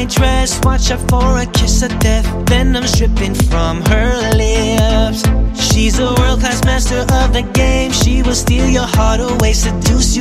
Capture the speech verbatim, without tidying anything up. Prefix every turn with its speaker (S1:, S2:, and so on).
S1: white dress, watch out for a kiss of death. Venom dripping from her lips. She's a world-class master of the game. She will steal your heart away, seduce you